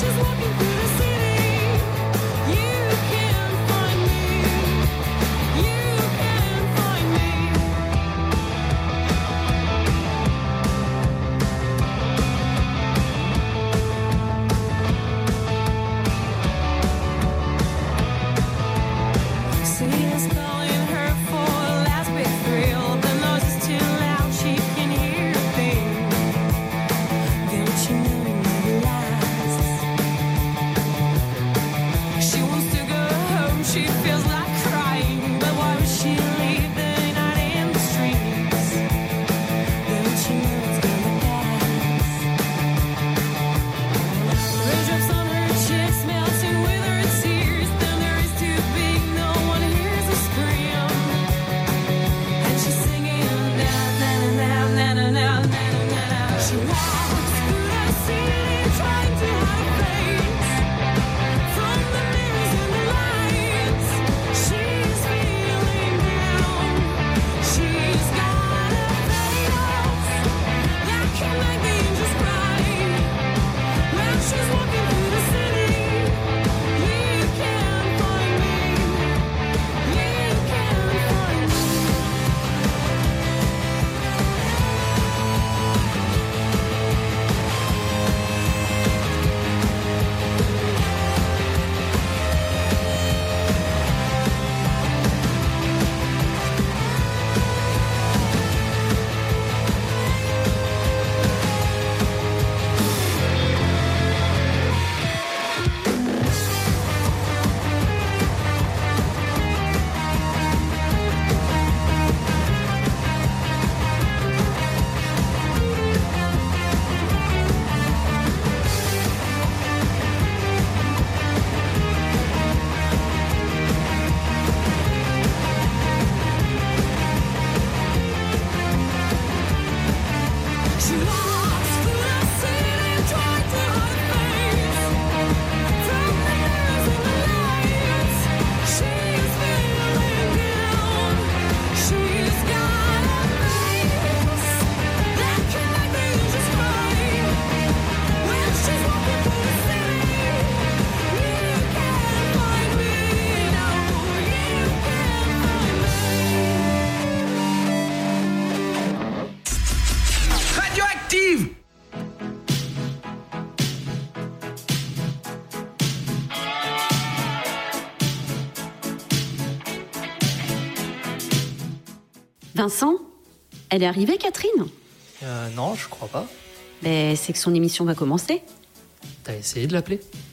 Vincent, elle est arrivée, Catherine ? Non, je crois pas. Mais c'est que son émission va commencer. T'as essayé de l'appeler ? Catherine !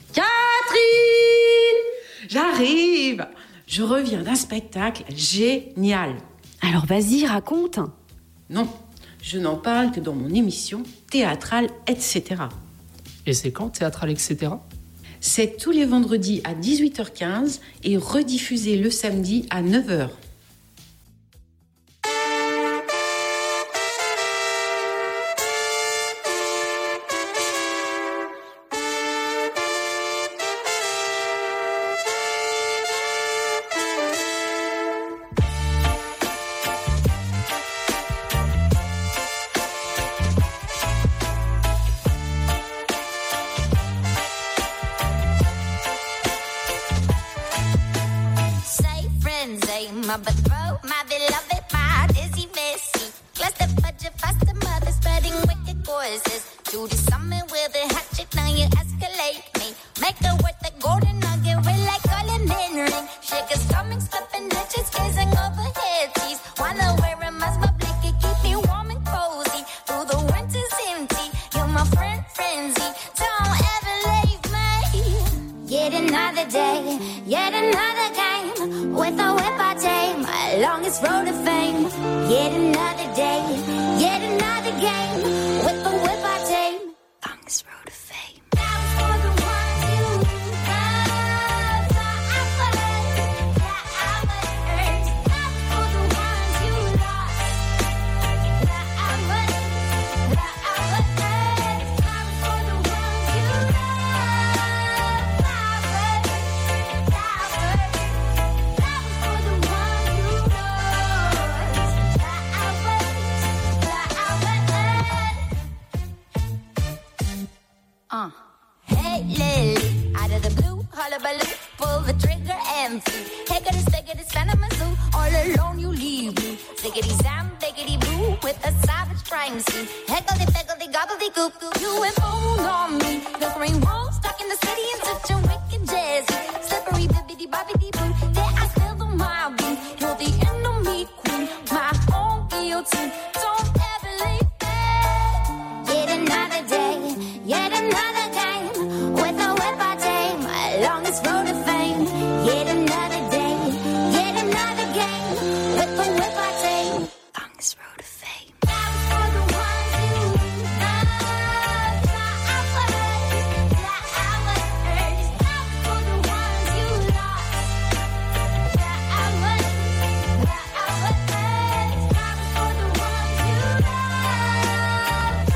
J'arrive ! Je reviens d'un spectacle génial. Alors vas-y, raconte. Non, je n'en parle que dans mon émission théâtrale, etc. Et c'est quand, théâtrale, etc. C'est tous les vendredis à 18h15 et rediffusé le samedi à 9h. My betrothed, my beloved, my dizzy messy. Cluster budget, faster mother, spreading wicked courses. To the summit with a hatchet, now you escalate me. Make her worth the golden nugget, real like Colin Henry. Shake his stomach, slipping ditches, gazing overhead. Tease, wanna wear a mask, but blicky, keep me warm and cozy. Through the winter's empty, you're my friend, frenzy. Don't ever leave me. Yet another day, yet another game. With a whip I tame, my longest road to fame. Yet another day, yet another game. With a whip I tame, longest road to fame. That was for the ones you love, the hours that I was. That was for the ones you lost, the hours that I was. That was for the ones you love, the hours. lily. Out of the blue, hullabaloo, pull the trigger and flee. Heckity, stickity, Santa Zoo, all alone you leave me. Ziggity, zam, biggity, boo, with a savage crime scene. Heckledy, peckledy, gobbledy, goop, goop. You imposed on me. The green wall, stuck in the city in such a wicked jazzy. Slippery, bibbity, bobbity, boo. There I still do my beat. You're the enemy queen, my own guillotine. Don't ever leave me. Yet another day, yet another game. With a whip I tame, longest road to fame. Yet another day, yet another game. With a whip I tame, longest road to fame. That was for the ones you love. That was for the ones you lost. That was for the ones you love.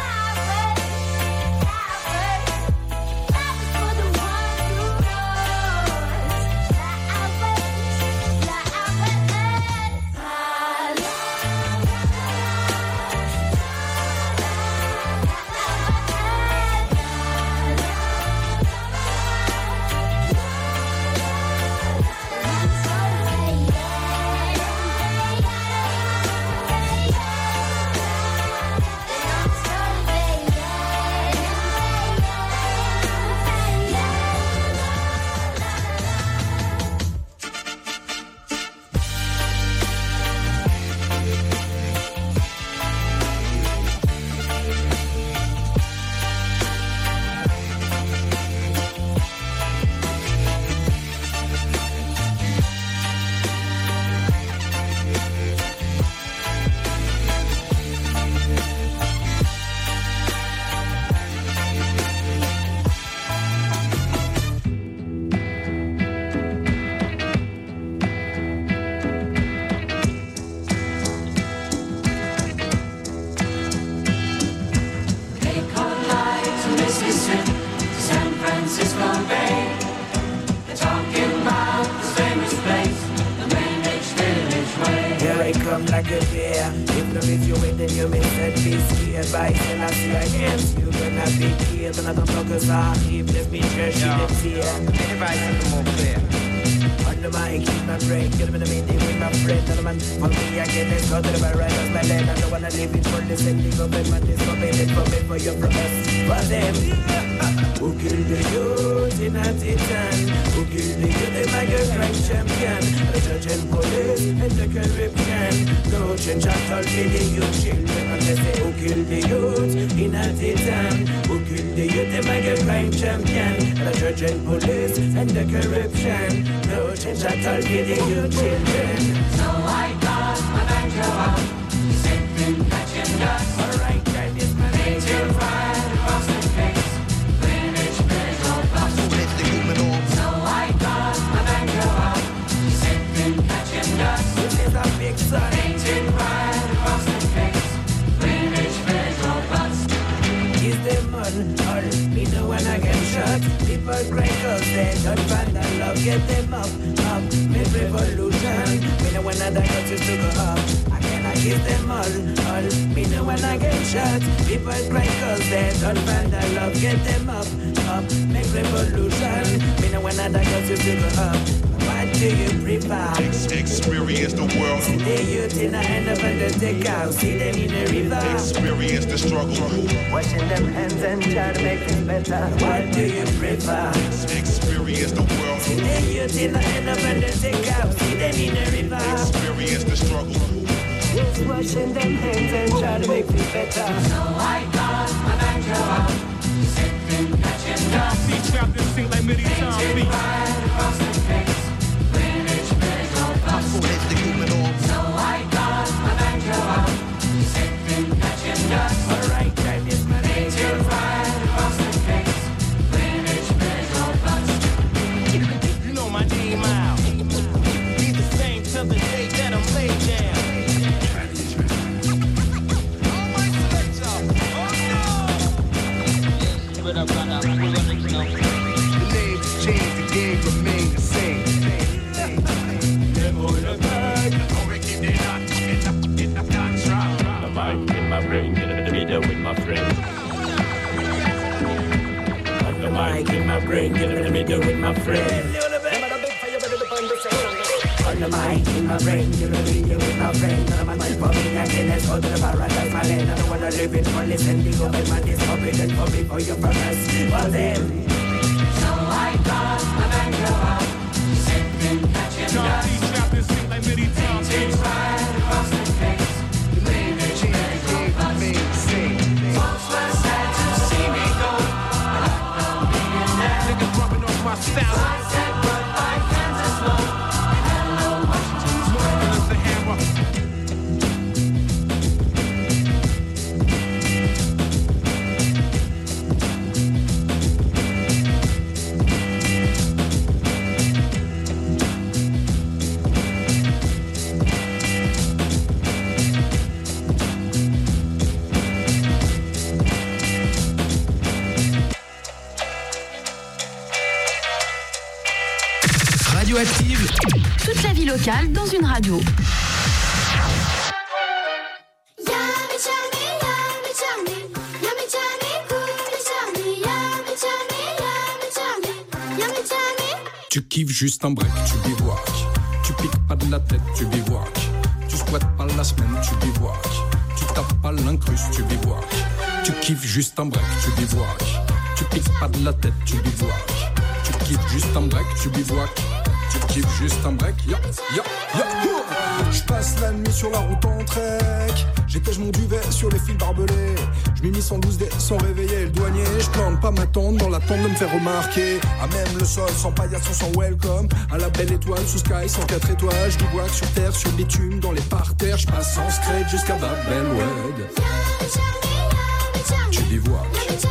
come like a deer. If the miss you wait, then you miss and be scared by Selassie I am. You gonna be killed, and I don't focus on if this be just shit here. Anybody something more clear? Under my keep my brain, get up in the meeting with my friend. And man, for me again, let's go to the bar right off my land. I don't wanna live it for the sending of it, man. This for me, it for me, for your promise. For them, who killed the youth in a titan? Who killed the youth, the mega crime champion? The judge and police and the corruption. No change at all to the youth children. And they say, who killed the youth in a titan? Who killed the youth, the mega crime champion? The judge and police and the corruption. No change at all to the youth children. So I got my banjo out, sipping, catching dust. Alright, that is my Nature right across the face, Greenwich Village or bust. So I got my banjo out, sipping, catching dust. This is a big son. Painted right across the face, Greenwich Village or bust. Is them all me know when I get shot. People cry cause they don't find that love. Get them up, make revolution. Me know when I die got to go up. I cannot kiss them all me know when I get shot. People cry cause they don't find that love. Get them up, make revolution. Me know when I die got to go up. What do you prefer? Experience the world. See the youth in the hand of undertaker. See them in the river. Experience the struggle. Washing them hands and try to make it better. What do you prefer? Experience the world. See the youth in the hand of undertaker. See them in the river. Experience the struggle. Just washing them hands and try to make it better. So I got my banjo out, sipping, catching dust. See trapped and sing like many times. Painted right across the face, Greenwich Village or bust. So I got my banjo out, sipping, catching dust. Alright, that is my Painted right across the face, Greenwich Village or bust. You know my name out. Be the same till the day that I'm laid down. The name's changed again. brain, get in the middle with my friend. On the mic in my brain, get in the middle with my friend. None of my mind for me, I can let's go to the paradise, my land. I don't wanna live in for listening, go and man is forbidden for me, for your brothers, for them. So I got my banjo out, sipping, catching dust. It's right across the face, leave it cheering for us. Folks were sad to see me go, but I found being there. Niggas rubbing off my So style. I said goodbye, Kansas Low, and hello, Washington Square. It's the hammer. Radioactive. Toute la vie locale dans une radio. Tu kiffes juste un break, tu bivouacs. Tu piques pas de la tête, tu bivouacs. Tu squattes pas la semaine, tu bivouacs. Tu tapes pas l'incruste, tu bivouacs. Tu kiffes juste un break, tu bivouacs. Tu piques pas de la tête, tu bivouacs. Tu kiffes juste un break, tu bivouacs. Tu kiffes juste un break, ya, ya, ya. Je passe la nuit sur la route en trek. J'étège mon duvet sur les fils barbelés. Je m'y mis 112 dés sans réveiller le douanier. Je plante pas ma tente dans l'attente de me faire remarquer. À même le sol, sans paillasson, sans welcome. À la belle étoile, sous sky, 104 étoiles. Je bivouac sur terre, sur bitume, dans les parterres. Je passe en scred jusqu'à Babelwed. Tu bivouac.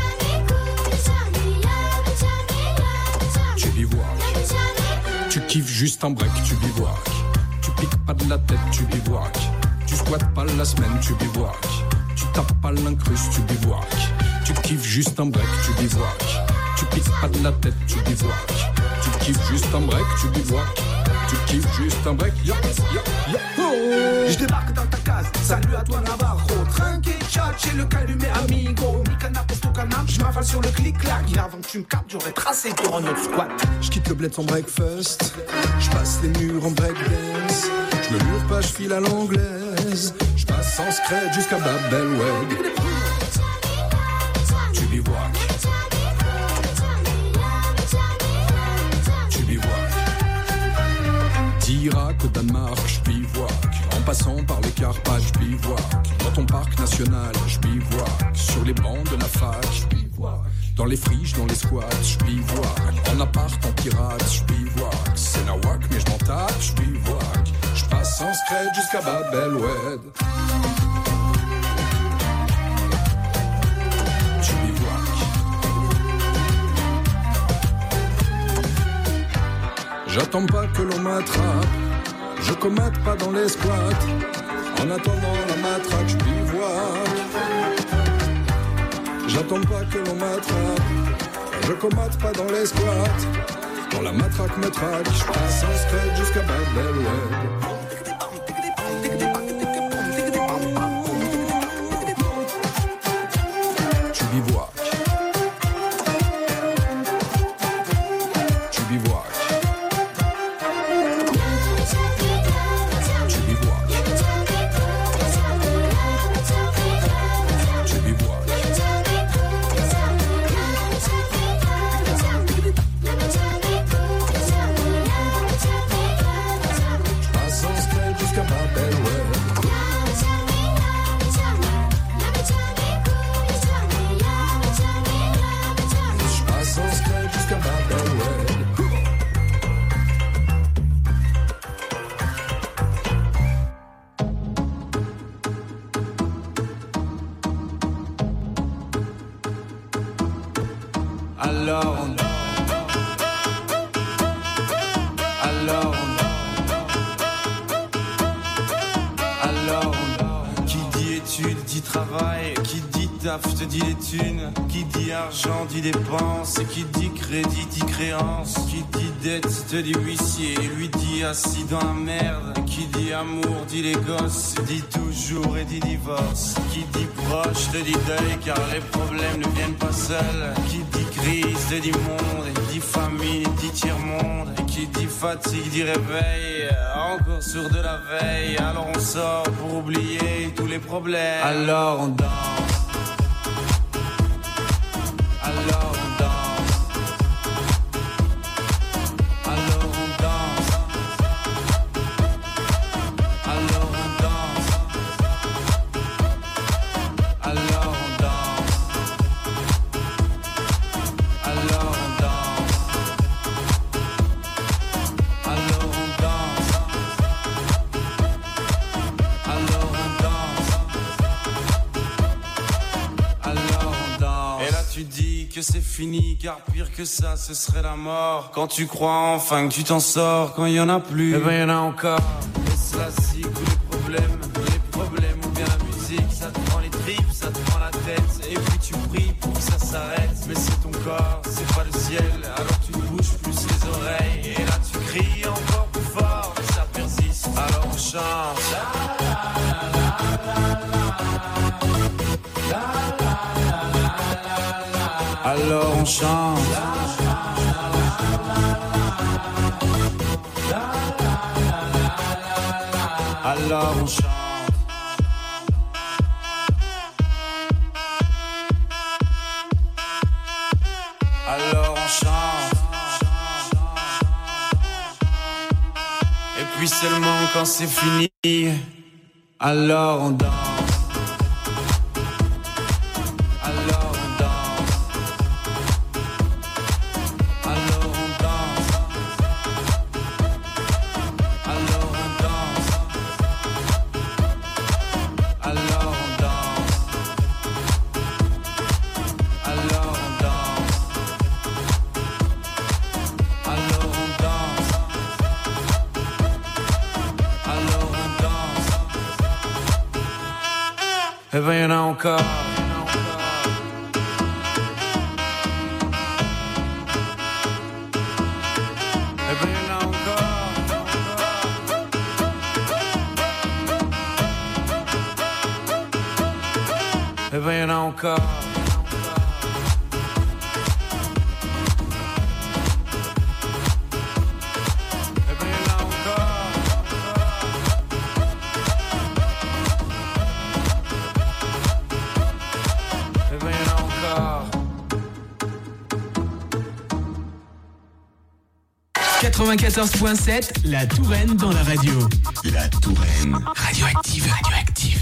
Tu bivouac. Tu kiffes juste un break, tu bivouac. Tu piques pas de la tête, tu bivouac. Tu squattes pas la semaine, tu bivouac. Tu tapes pas l'incruste, tu bivouac. Tu kiffes juste un break, tu bivouac. Tu piques pas de la tête, tu bivouac. Tu kiffes juste un break, tu bivouac. Tu kiffes juste un break, ya, ya, ya. Oh. Je débarque dans ta case, salut à toi Navarro. Trinqué, chat, j'ai le calumet amigo. Mi canap, posto canap, je m'avale sur le clic-clac. Et avant que tu me captes, j'aurais tracé pour un autre squat. Je quitte le bled sans breakfast. Je passe les murs en breakdance. Je me mure pas, je file à l'anglaise. Je passe en scred jusqu'à Babelwed. Tu bivouac. Tu bivouac. d'Irak au Danemark, je bivouac. En passant par les Carpates, je bivouac. Dans ton parc national, je bivouac. Sur les bancs de la fac, je bivouac. Dans les friches, dans les squats, je bivouac. En appart, en pirate, je bivouac. C'est nawak, mais je m'en tape, je bivouac. Je passe en scred jusqu'à Babelwed. Tu bivouac. J'attends pas que l'on m'attrape. Je commate pas dans les squats. En attendant la matraque, je bivouac. J'attends pas que l'on m'attrape. Je commate pas dans les squats. Quand la matraque me traque, je passe en scred jusqu'à Babelwed. Tu bivouac. Tu bivouac. Te dit les thunes, qui dit argent dit dépense, qui dit crédit dit créance, qui dit dette te dit huissier, lui dit assis dans la merde, qui dit amour dit les gosses, dit toujours et dit divorce, qui dit proche te dit deuil car les problèmes ne viennent pas seuls, qui dit crise te dit monde et dit famine, et dit tiers-monde. Et qui dit fatigue, dit réveil. Encore sur de la veille. Alors on sort pour oublier tous les problèmes. Alors on danse. Alors on danse. Alors on danse. Alors on danse. Alors on danse. Alors on danse. Alors on danse. Alors on danse. Alors on danse. Et là tu dis que c'est fini, car pire que ça ce serait la mort. Quand tu crois enfin que tu t'en sors, quand il y en a plus, eh ben y en a encore. Et cela si tous les problèmes ou bien la musique, ça te prend les tripes, ça te prend la tête. Et puis tu pries pour que ça s'arrête, mais c'est ton corps, c'est pas le ciel. Alors tu ne bouges plus les oreilles, et là tu cries encore plus fort, mais ça persiste. Alors on chante. Alors on chante. Alors on chante. Alors on chante. Et puis seulement quand c'est fini, alors on danse. Alors on danse. Alors on danse. Alors on danse. Alors on danse. Alors on danse. Alors on danse. Alors on danse. Eh ben y'en a encore. Eh ben y'en a encore. Eh ben y'en a encore. Eh ben y'en a encore. Eh ben y'en a encore. 94.7, la Touraine dans la radio. La Touraine. Radioactive, radioactive.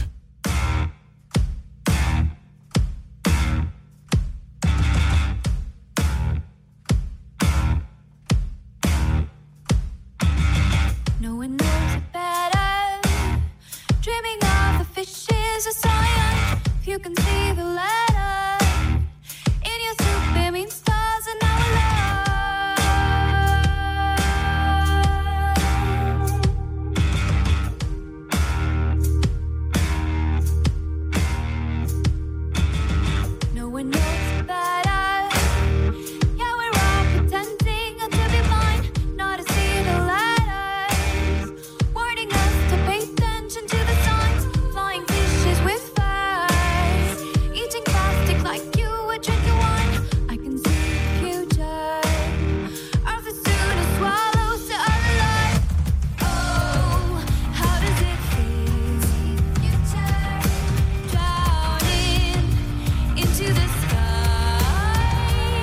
No one knows it better. Dreaming of the fishes of science. If you can see the letter in your soup, it means stars and our love. No one knows it better. Yeah, we're all pretending to be blind, not to see the letters, warning us to pay attention to the signs. Flying fishes with furs, eating plastic like you would drinking wine. I can see the future. Earth is soon to swallow to other life. Oh, how does it feel? Future drowning into the sky,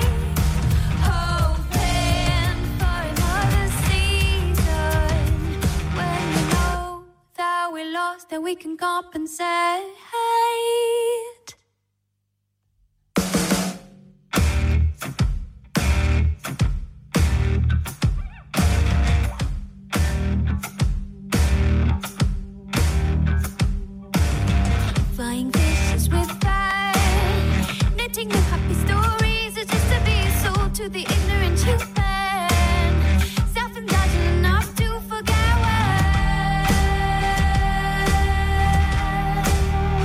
hoping for another season. When we know that we lost, then we can compensate. Flying fishes with pride, knitting new happy stories. It's just to be sold to the ignorant human, self-indulgent enough to forget when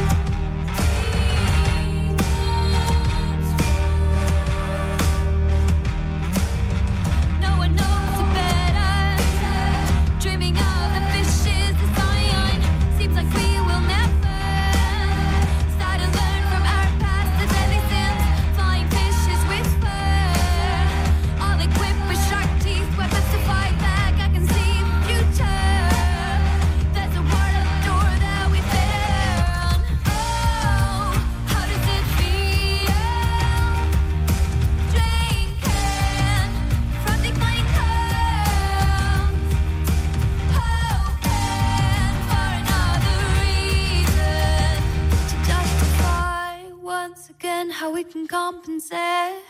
can compensate.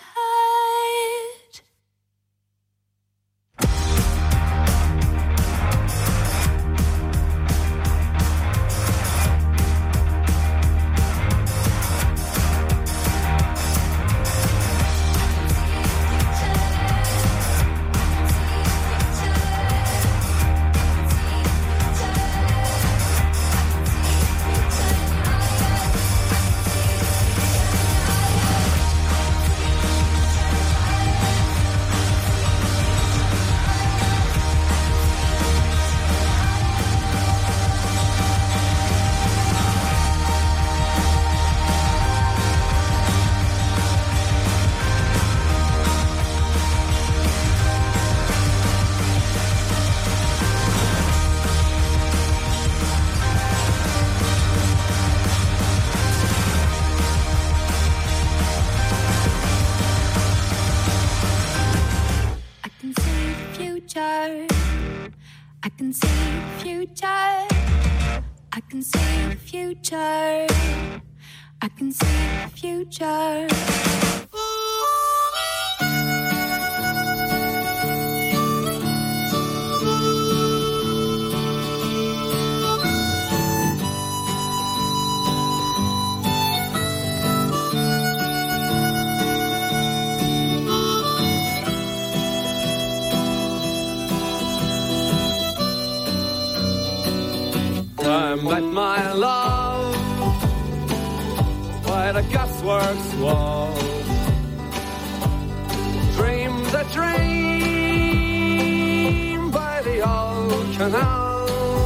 I can see the future. I can see the future. I can see the future. I met my love by the gasworks wall. Dreamed a dream by the old canal.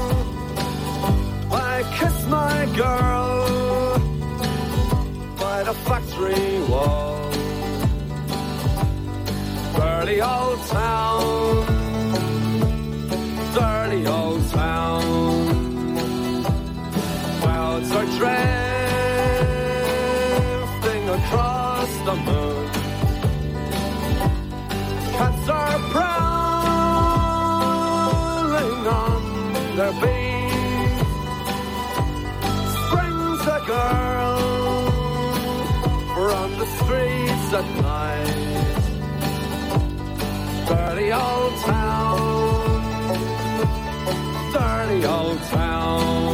I kissed my girl by the factory wall. Dirty old town, dirty old town. Clouds are drifting across the moon. Cats are prowling on their beat. Spring's a girl from the streets at night. Dirty old town, dirty old town.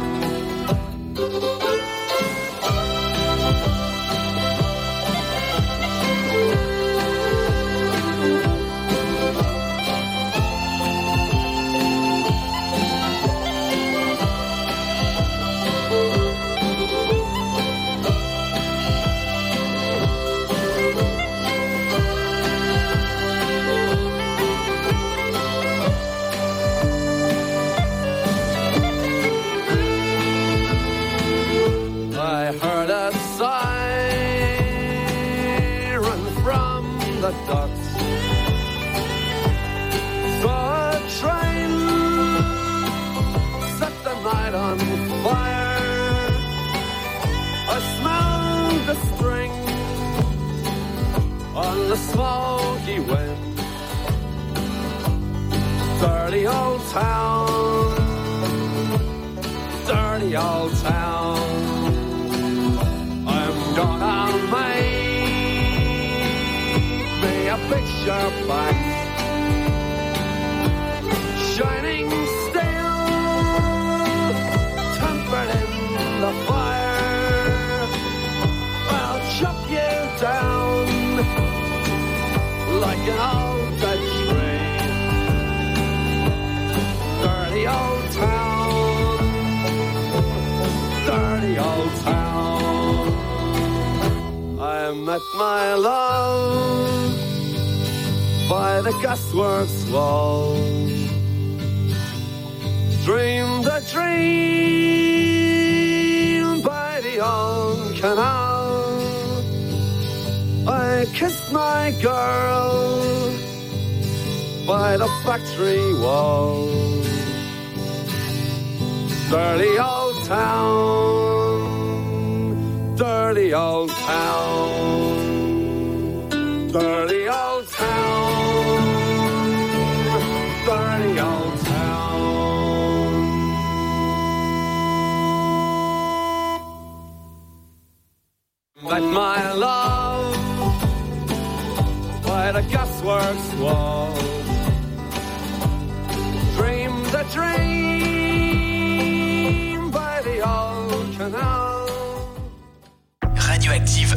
The docks. Saw a train set the night on fire. I smelled the string on the smoky wind. Dirty old town, dirty old town. I'm gonna make a picture back, shining steel, tempered in the fire. I'll chop you down like an old dead tree. Dirty old town, dirty old town. I met my love by the gasworks wall. Dreamed a dream by the old canal. I kissed my girl by the factory wall. Dirty old town, dirty old town. Dirty old town, dirty old town. Met my love a gasworks wall. Dream the dream by the old canal. Radioactive.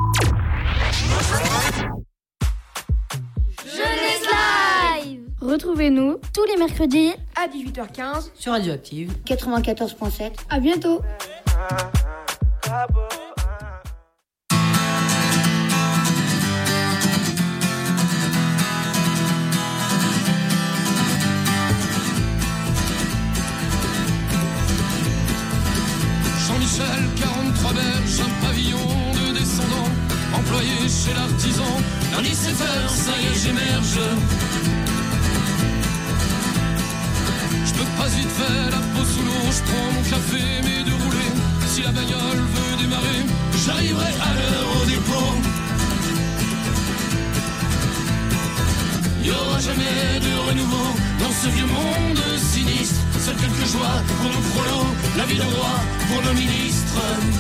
Jeunesse Live. Retrouvez-nous tous les mercredis à 18h15 sur Radioactive 94.7. À bientôt. Jean-Michel, 43 berges, un pavillon de descendants, employé chez l'artisan. Un 17h, ça y est, j'émerge. Je peux pas vite faire la peau sous l'eau, je prends mon café, mes deux roulés. Si la bagnole veut démarrer, j'arriverai à l'heure au dépôt. Y'aura jamais de renouveau dans ce vieux monde sinistre. Seules quelques joies pour nos prolos, la vie de roi pour nos ministres.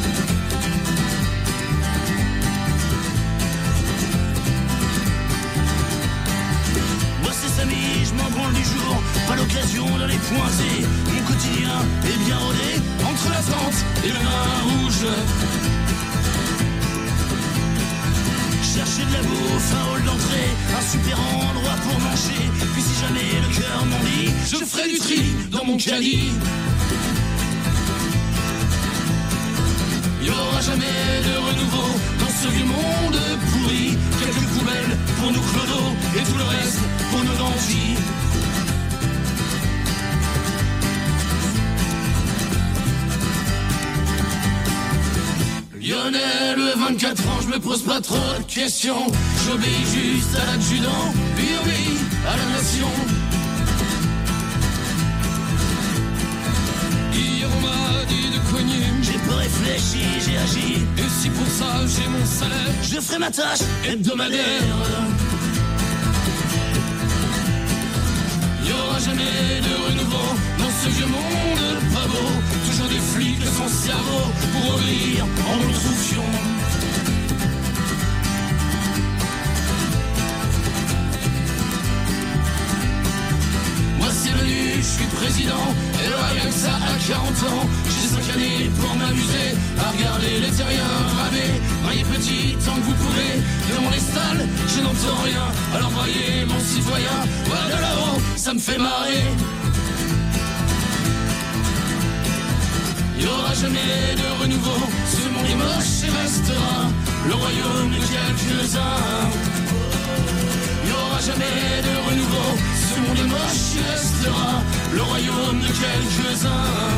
Moi c'est Samy, je m'en branle du jour, pas l'occasion d'aller pointer. Mon quotidien est bien rodé, entre la tente et le vin rouge. Chercher de la bouffe, un hall d'entrée, un super endroit pour manger. Puis si jamais le cœur m'en dit, je ferai du tri dans mon caddie. Y'aura jamais de renouveau dans ce vieux monde pourri. Quelques poubelles pour nous clodos et tout le reste pour nos nantis. Lionel, 24 ans, je me pose pas trop de questions. J'obéis juste à l'adjudant, puis obéis à la nation. Hier on m'a dit de cogner, j'ai pas réfléchi, j'ai agi. Et si pour ça j'ai mon salaire, je ferai ma tâche hebdomadaire. Y'aura jamais de renouveau dans ce vieux monde pas beau. Toujours des flics sans cerveau pour obéir en instruction. Moi c'est venu, je suis président, et rien que ça à 40 ans. J'ai 5 années pour m'amuser à regarder les terriens ramer. Voyez petit tant que vous pouvez, devant les stalles, je n'entends rien. Alors voyez mon citoyen, voilà de là-haut, ça me fait marrer. Y'aura jamais de renouveau, ce monde est moche et restera le royaume de quelques-uns. Y'aura jamais de renouveau, ce monde est moche et restera le royaume de quelques-uns.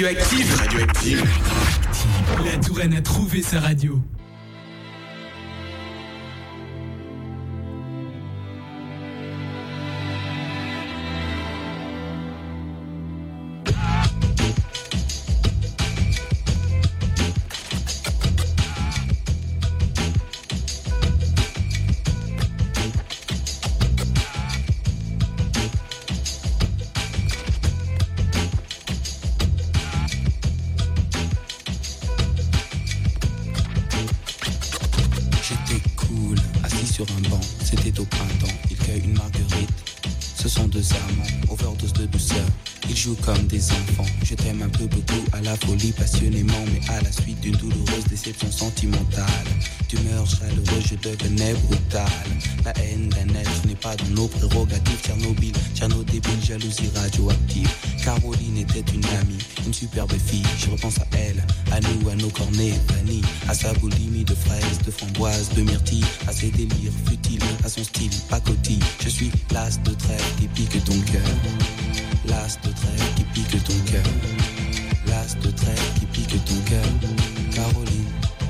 Radioactive. Radioactive. La Touraine a trouvé sa radio. Comme des enfants, je t'aime un peu beaucoup à la folie passionnément, mais à la suite d'une douloureuse déception sentimentale, d'humeur chaleureuse je devenais brutal. La haine d'un être n'est pas dans nos prérogatives. Tchernobyl, débile, jalousie radioactive. Caroline était une amie, une superbe fille. Je repense à elle, à nous, à nos cornets vanille, à sa boulimie de fraises, de framboises, de myrtilles, à ses délires futiles, à son style pacotille. Je suis l'as de trêve qui pique ton cœur. L'as de trêve qui pique ton cœur. L'as de trêve qui pique ton cœur. Caroline.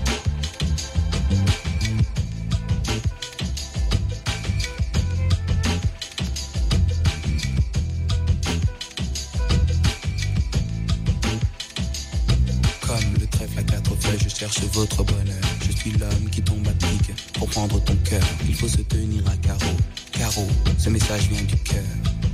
Comme le trèfle à quatre feuilles, je cherche votre bonheur. Je suis l'homme qui tombe à pic. Pour prendre ton cœur, il faut se tenir à carreau. Carreau, ce message vient du cœur.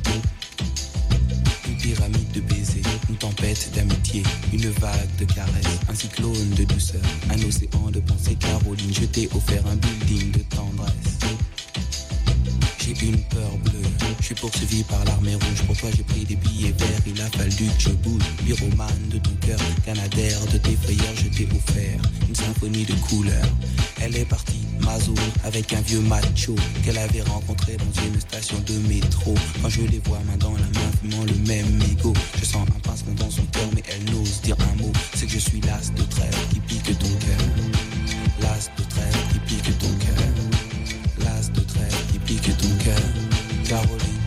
Pyramide de baisers, une tempête d'amitié, une vague de caresses, un cyclone de douceur, un océan de pensée. Caroline, je t'ai offert un building de tendresse. J'ai une peur bleue, je suis poursuivi par l'armée rouge. Pour toi j'ai pris des billets verts, il a fallu que je bouge. Pyromane de ton cœur, canadaire de tes frayeurs, je t'ai offert une symphonie de couleurs. Elle est partie, Mazo, avec un vieux macho qu'elle avait rencontré dans une station de métro. Quand je les vois main dans la main, fumant le même mégot, je sens un pincement dans son cœur, mais elle n'ose dire un mot. C'est que je suis l'as de trêve qui pique ton cœur. L'as de trêve qui pique ton cœur. L'as de trêve qui pique ton cœur. Caroline.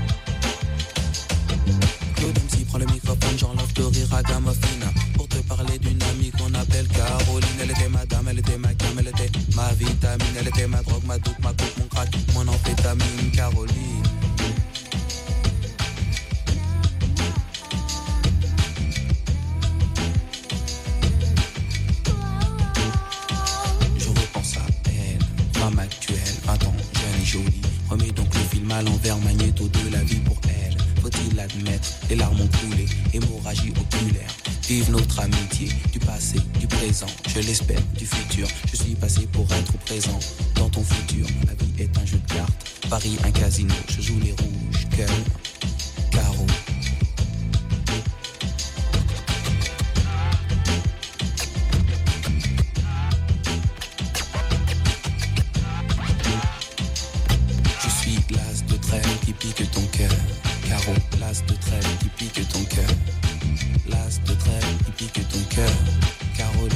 Claude MC prend le microphone, j'enlève de rire à Gamofina pour te parler d'une amie qu'on appelle Caroline. Elle était ma dame, elle était ma cam, elle était ma vitamine, elle était ma drogue, ma dope, ma coupe, mon crack, mon amphétamine. Caroline. Je repense à elle, femme actuelle, 20 ans, jeune et jolie. Remets donc le film à l'envers, magnéto de la vie pour elle. Faut-il l'admettre, les larmes ont coulé, hémorragie oculaire. Vive notre amitié, du passé, du présent, je l'espère, du futur. Je suis passé pour être présent dans ton futur. La vie est un jeu de cartes, Paris un casino. Je joue les rouges, cœur, carreau. Je suis l'as de trêve qui pique ton cœur. Carreau, l'as de trêve qui pique ton cœur. L'as de trêve qui pique ton cœur. Caroline.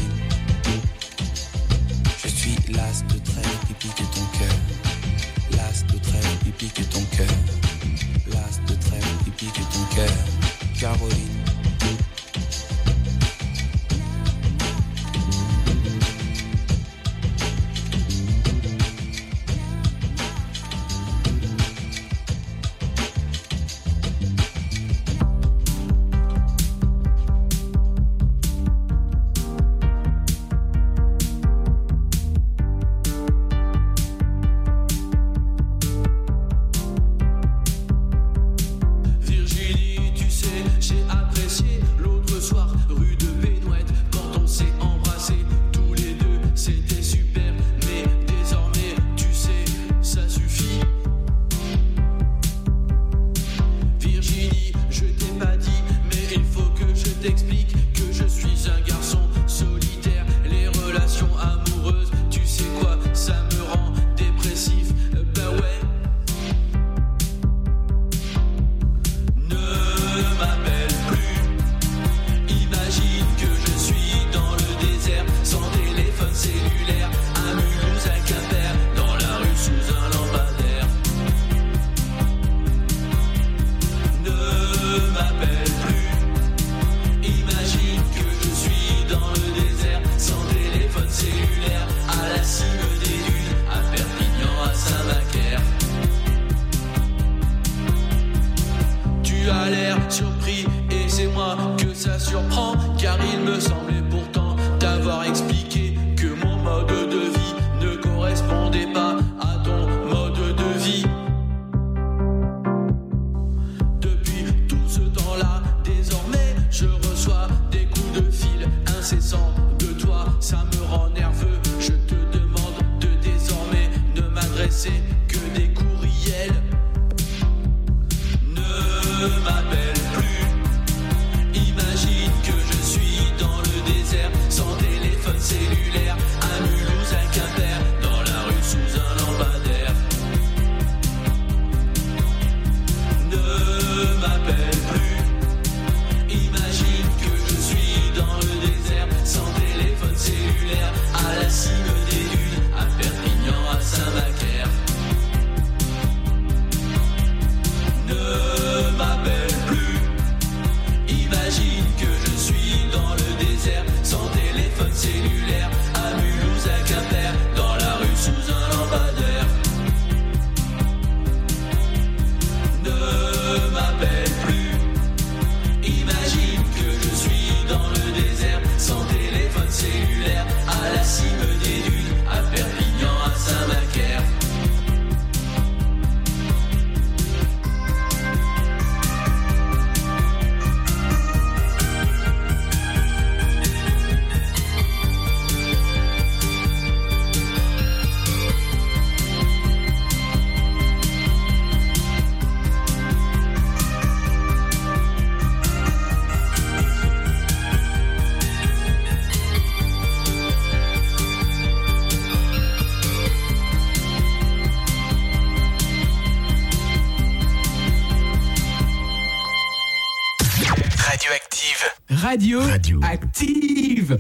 Je suis l'as de trêve qui pique ton cœur. L'as de trêve qui pique ton cœur. L'as de trêve qui pique ton cœur. Caroline. Virginie, tu sais, j'ai appris comprends, car il me semblait pourtant t'avoir expliqué que mon mode de vie ne correspondait pas à ton mode de vie. Depuis tout ce temps-là, désormais, je reçois des coups de fil incessants de toi, ça me rend nerveux. Je te demande de désormais ne m'adresser que des courriels. Ne m'appelle plus. Imagine que je suis dans le désert, sans téléphone cellulaire, à Mulhouse, à Quimper, dans la rue sous un lampadaire. Ne m'appelle plus. Imagine que je suis dans le désert, sans téléphone cellulaire, à la cime des dunes, à Perpignan, à Saint-Macaire. Ne m'appelle plus. Imagine que je suis dans le désert, sans téléphone cellulaire, à Mulhouse, à Quimper, dans la rue sous un lampadaire. Ne m'appelle plus. Imagine que je suis dans le désert, sans téléphone cellulaire, à la cime des dunes, à Perpignan, à Saint-Macaire. Radioactive.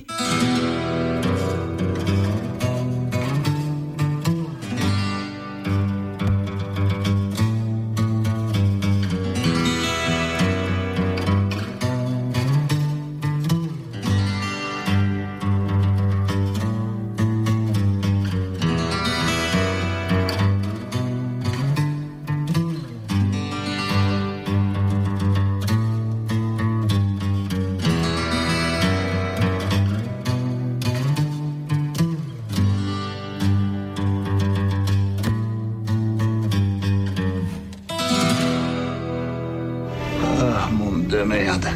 De merde.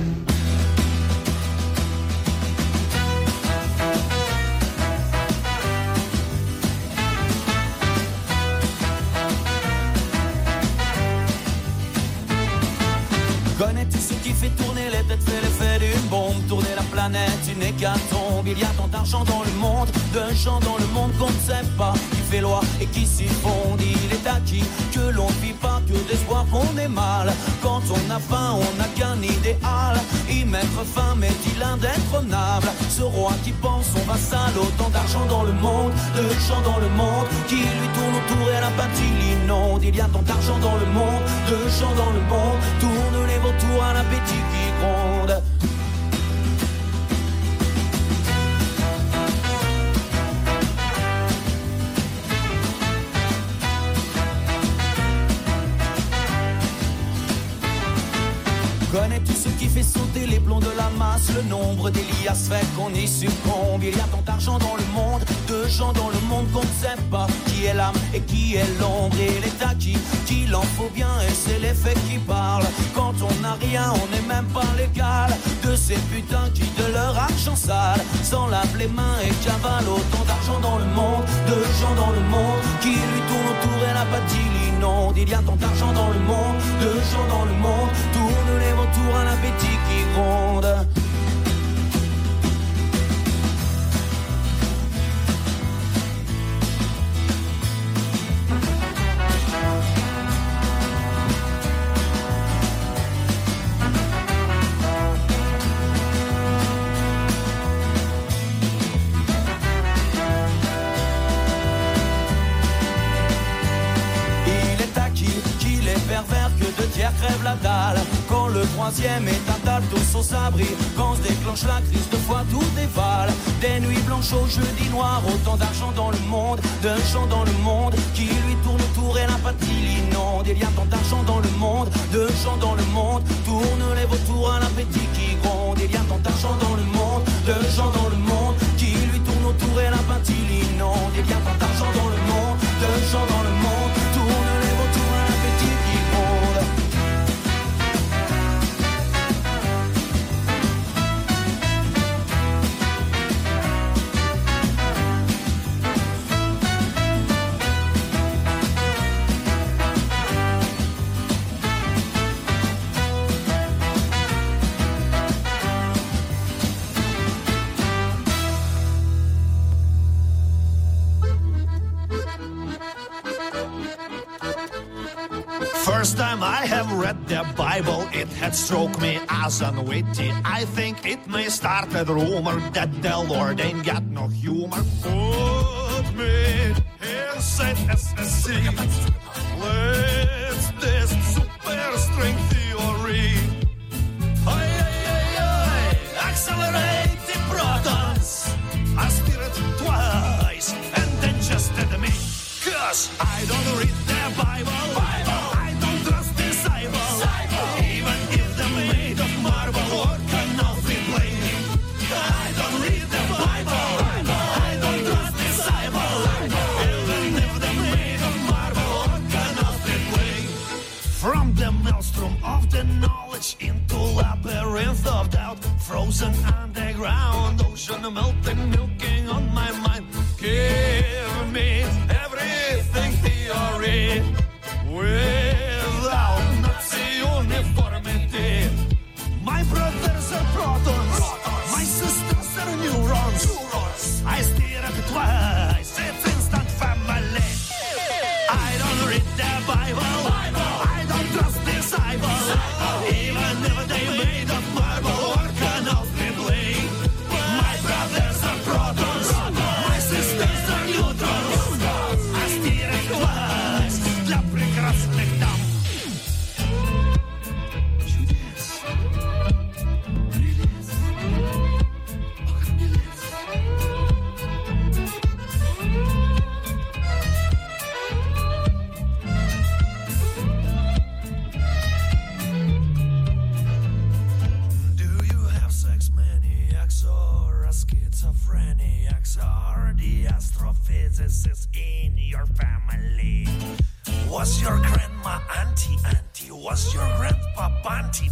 Connais-tu ce qui fait tourner les têtes, fait l'effet d'une bombe, tourner la planète, une hécatombe. Il y a tant d'argent dans le monde, de gens dans le monde qu'on ne sait pas, qui fait loi et qui s'y fondent. Il est acquis que l'on ne vit pas que d'espoir qu'on est mal. Quand on a faim, on n'a qu'un idéal. Y mettre fin m'est-il indétrônable? Ce roi qui pense son vassal, autant d'argent dans le monde, de gens dans le monde qui lui tournent autour et l'apathie l'inonde. Il y a tant d'argent dans le monde, de gens dans le monde, tourne les vautours à l'appétit qui gronde. Connais-tu ce qui fait sauter les plombs de la masse? Le nombre d'Elias fait qu'on y succombe. Il y a tant d'argent dans le monde, de gens dans le monde qu'on ne sait pas qui est l'âme et qui est l'ombre. Et il est acquis qu'il en faut bien et c'est l'effet qui parle. Quand on n'a rien, on n'est même pas légal. De ces putains qui de leur argent sale s'en lavent les mains et cavalent. Autant d'argent dans le monde, de gens dans le monde qui lui tournent autour et l'apathie l'inonde. Il y a tant d'argent dans le monde, de gens dans le monde, tourne les vautours à l'appétit qui gronde. Crève la dalle, quand le troisième est à table tous aux abris, quand se déclenche la crise de foi tout dévale, des nuits blanches au jeudi noir, autant d'argent dans le monde, de gens dans le monde qui lui tourne autour et l'apathie l'inonde. Il y a tant d'argent dans le monde, de gens dans le monde, tourne les vautours à l'appétit qui gronde. Il y a tant d'argent dans le monde, de gens dans le monde qui lui tournent autour et la peinture l'inonde. Il y a tant d'argent dans le monde, de gens dans le monde, tourne les vautours à l'appétit qui gronde. First time I have read the Bible, it had struck me as unwitty. I think it may start a rumor that the Lord ain't got no humor. Put me inside SSC. Let's test super strength theory. Accelerate the protons. I steer it twice and then just admit. Cause I don't read the Bible. I don't trust disciples. Even if they're made of marble or cannot be played. I don't read the Bible. I don't trust disciples. Even if they're made of marble or cannot be played. From the maelstrom of the knowledge into labyrinth of doubt, frozen underground, ocean melting, milking on my mind. Give me everything theory without Nazi uniformity. My brothers are protons, my sisters are neurons. I steer it twice, it's instant family. I don't read the Bible, I don't trust disciples. Even if they made of marble or cannot be played. My brothers are protons, my sisters are neutrons. I steer it twice для прекрасных дам. Чудес, прелесть, похмелец. Do you have sex maniacs or a schizophreniacs or the astrophysicists in your family? Was your grandma auntie? Was your grandpa banty?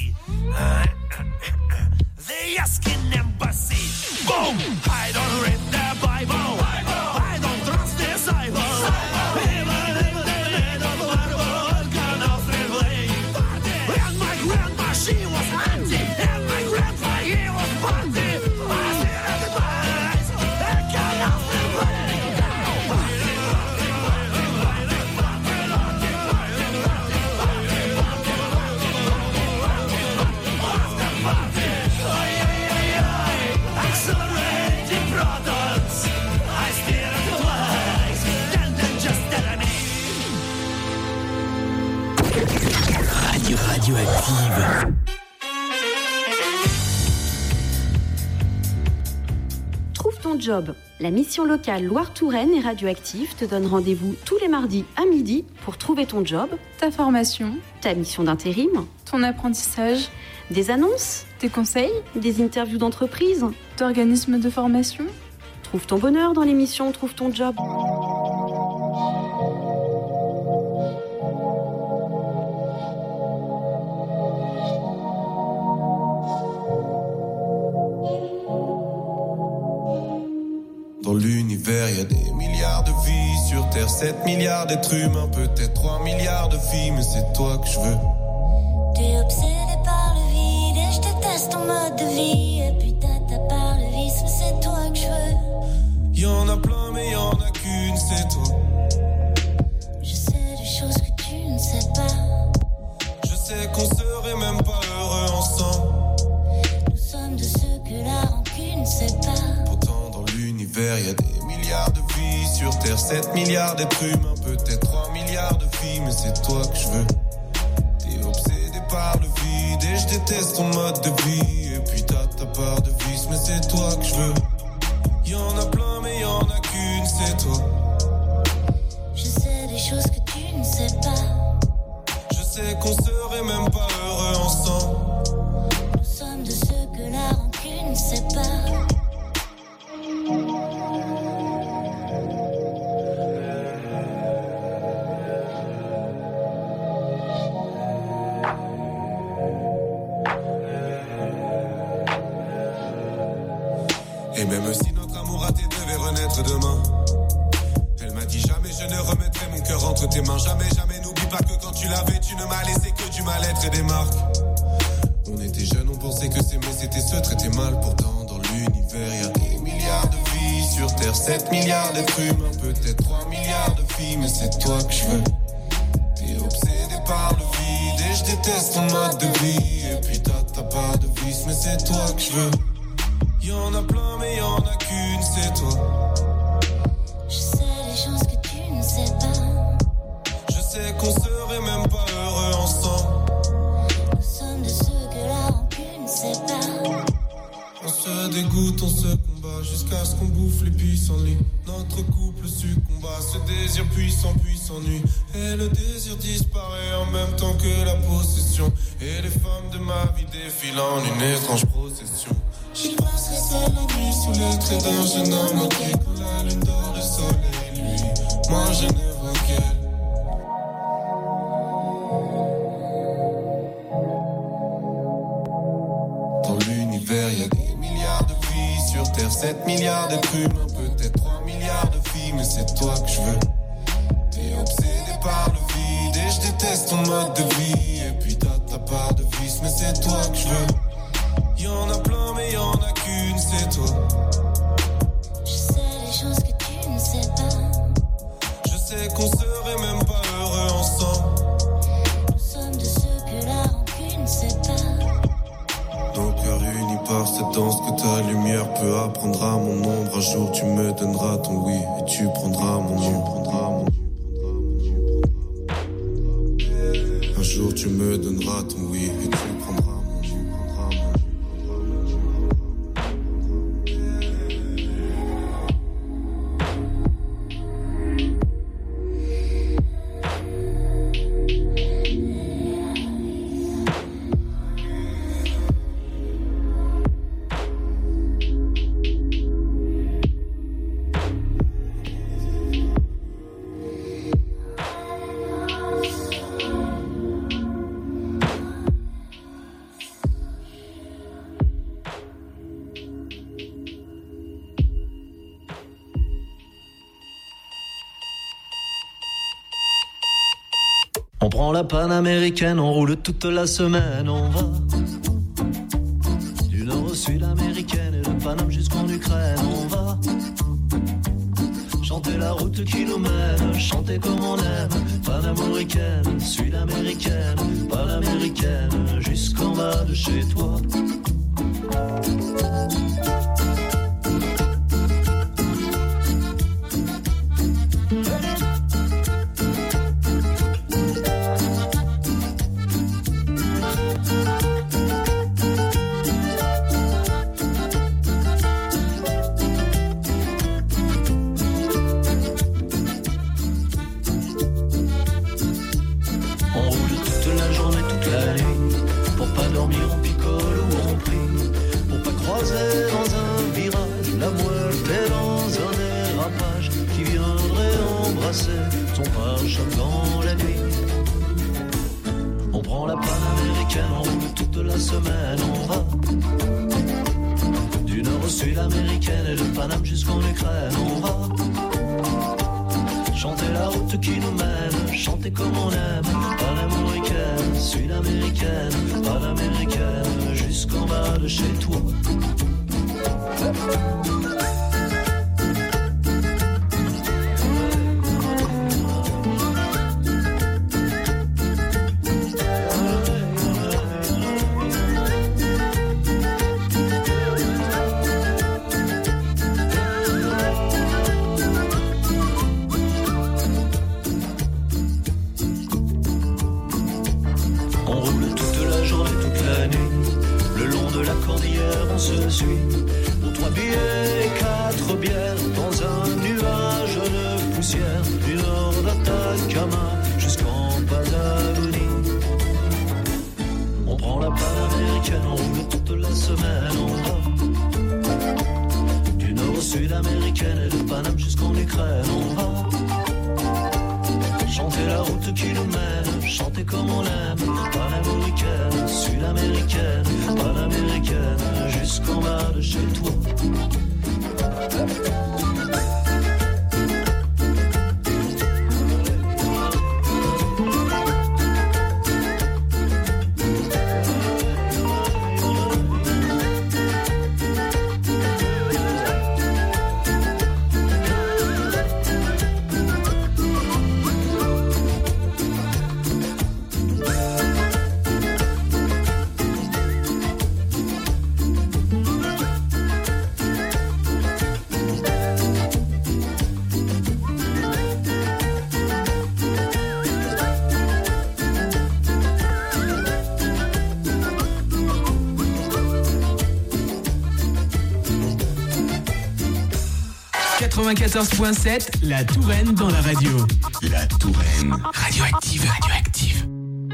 The asking embassy. Boom! I don't read the Bible. I don't trust disciples. Even if they made of marble cannot relate. And my grandma, she was auntie. And my grandpa, he was banty. I see it twice. They cannot relate. Accelerate the protons. I steer it twice, then just enemy. Radioactive. Trouve ton job. La mission locale Loire-Touraine et Radioactive te donne rendez-vous tous les mardis à midi pour trouver ton job, ta formation, ta mission d'intérim, ton apprentissage, des annonces, tes conseils, des interviews d'entreprise, d'organismes de formation. Trouve ton bonheur dans l'émission Trouve ton job. Dans l'univers, y a des milliards de vies. Sur Terre, 7 milliards d'êtres humains. Peut-être 3 milliards de filles, mais c'est toi que je veux. T'es obsédé par le vide et je déteste ton mode de vie. Et puis t'as par le vice, mais c'est toi que je veux. Y'en a plein, mais y'en a qu'une, c'est toi. Je sais des choses que tu ne sais pas. Je sais qu'on serait même pas heureux ensemble. Nous sommes de ceux que la rancune sépare. Pourtant dans l'univers y a des milliards de vies. Sur Terre 7 milliards d'êtres humains. Peut-être 3 milliards de filles, mais c'est toi que je veux. T'es obsédé par le vide et je déteste ton mode de vie. Et puis t'as ta part de vice, mais c'est toi que je veux. Y'en a plein mais y'en a qu'une, c'est toi. Je sais des choses que tu ne sais pas. Je sais qu'on serait même pas heureux ensemble. Nous sommes de ceux que la rancune ne sais pas. Et même si notre amour raté devait renaître demain, elle m'a dit jamais je ne remettrai mon cœur entre tes mains. Jamais, jamais, n'oublie pas que quand tu l'avais, tu ne m'as laissé que du mal-être et des marques. On était jeunes, on pensait que s'aimer c'était se traiter mal. Pourtant dans l'univers y'a des milliards de vies sur Terre, 7 milliards d'êtres humains, peut-être 3 milliards de filles. Mais c'est toi que je veux. T'es obsédé par le vide et je déteste ton mode de vie. Et puis t'as pas de vice, mais c'est toi que je veux. Y'en a plein mais y'en a qu'une, c'est toi. Je sais les choses que tu ne sais pas. Je sais qu'on serait même pas heureux ensemble. Nous sommes de ceux que la rancune ne sait pas. On se dégoûte, on se combat jusqu'à ce qu'on bouffe les pissenlits. Notre couple succomba, ce désir puissant puis s'ennuie. Et le désir disparaît en même temps que la possession. Et les femmes de ma vie défilent en une étrange procession. J'y passerai seul la nuit sous les traits d'un jeune homme qui quand la lune dort le soleil lui. Moi je ne vois qu'elle. Dans l'univers y'a des milliards de vies sur Terre, 7 milliards d'êtres humains, peut-être 3 milliards de filles, mais c'est toi que je veux. T'es obsédé par le vide et je déteste ton mode de vie. Et puis t'as pas de vice, mais c'est toi que je veux. Y'en a plein mais y'en a qu'une, c'est toi. Je sais les choses que tu ne sais pas. Je sais qu'on serait même pas heureux ensemble. Nous sommes de ceux que la rancune ne sait pas. Nos cœurs unis par cette danse que ta lumière peut apprendre à mon ombre. Un jour tu me donneras ton oui et tu prendras mon nom. Un jour tu me donneras ton oui et tu prendras. On prend la panaméricaine, on roule toute la semaine, on va du nord au sud américaine et de Paname jusqu'en Ukraine, on va chanter la route qui nous mène, chanter comme on aime, panaméricaine, sud-américaine, panaméricaine, jusqu'en bas de chez toi. Son pare-choc dans la nuit. On prend la panaméricaine, on roule toute la semaine, on va du nord au sud américaine et de Paname jusqu'en Ukraine, on va chanter la route qui nous mène, chanter comme on aime, panaméricaine, sud-américaine, panaméricaine, jusqu'en bas de chez toi. On roule toute la journée, toute la nuit, le long de la cordillère on se suit. sud-américaine et de Paname jusqu'en Ukraine. On va chanter la route qui nous mène, chanter comme on aime, panaméricaine, sud-américaine, panaméricaine, jusqu'en bas de chez toi. La Touraine dans la radio. La Touraine. Radioactive, radioactive.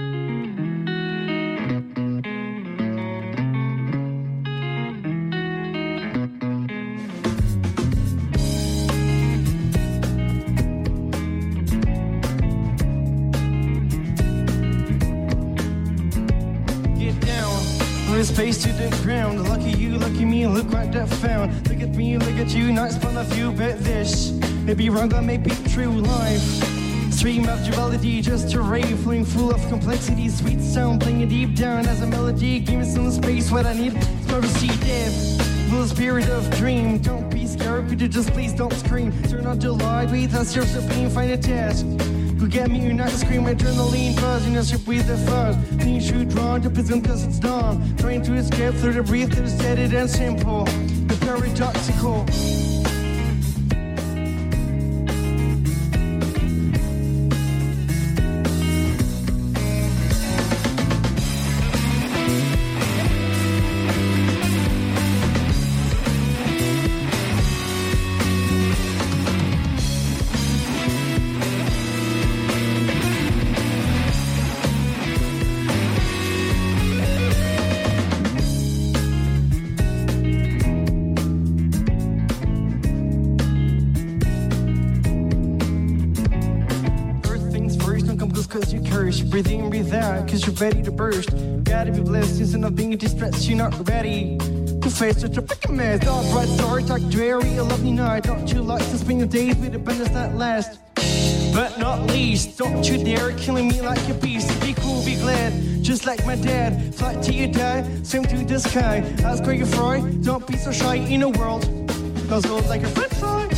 Face to the ground. Lucky you, lucky me, look what that found. Look at me, look at you, not spun of you, but this may be wrong, but may be true. Life, stream of duality, just a ray, flowing full of complexity, sweet sound, playing deep down as a melody. Give me some space, what I need is privacy, death. Little spirit of dream, don't be scared, could you just please don't scream. Turn on the light, wait, that's your supreme, find a test. Who get me, you not scream, adrenaline buzz, you know, ship with the fuzz. Clean shoe drawn, to prison cause it's dawn. Trying to escape through the breathe, that is steady and simple. The paradoxical. Breathe in, breathe out, cause you're ready to burst. Gotta be blessed, instead of being distressed, you're not ready to face such a freaking mess. All bright story, talk dreary, a lovely night. Don't you like to spend your days with abundance that lasts? But not least, don't you dare killing me like a beast. Be cool, be glad, just like my dad. Fly till you die, swim to the sky. Ask where you're from, don't be so shy in a world. Those gold like a french fry.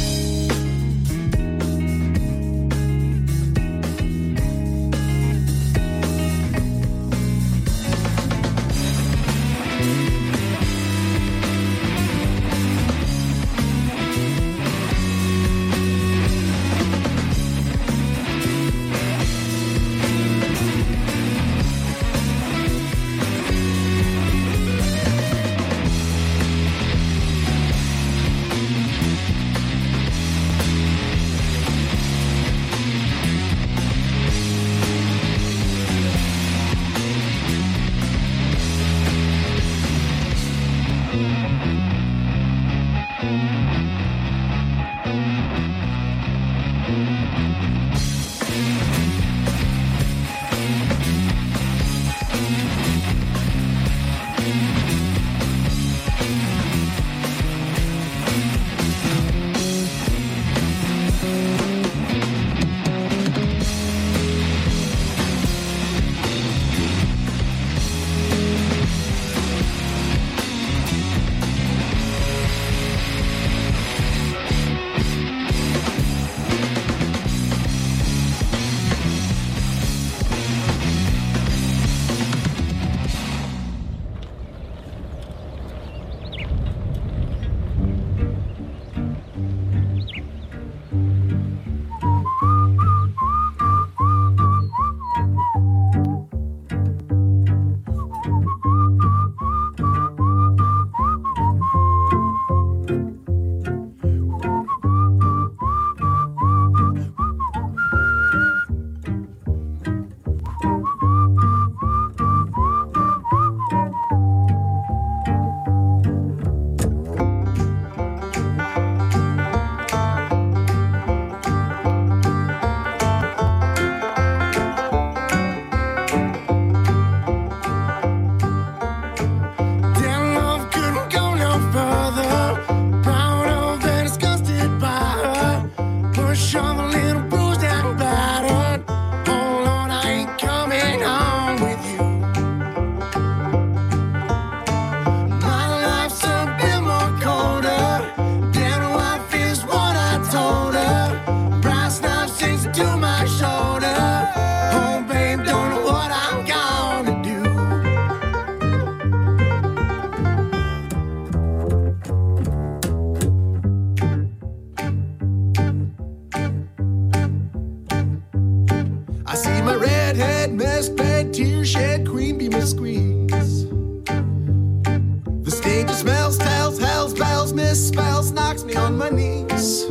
squeeze. The stage smells, tells, hells, bells, misspells, knocks me on my knees.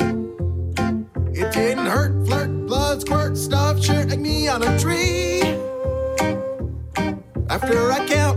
It didn't hurt, flirt, blood, squirt, stuff, shirt like me on a tree. After I count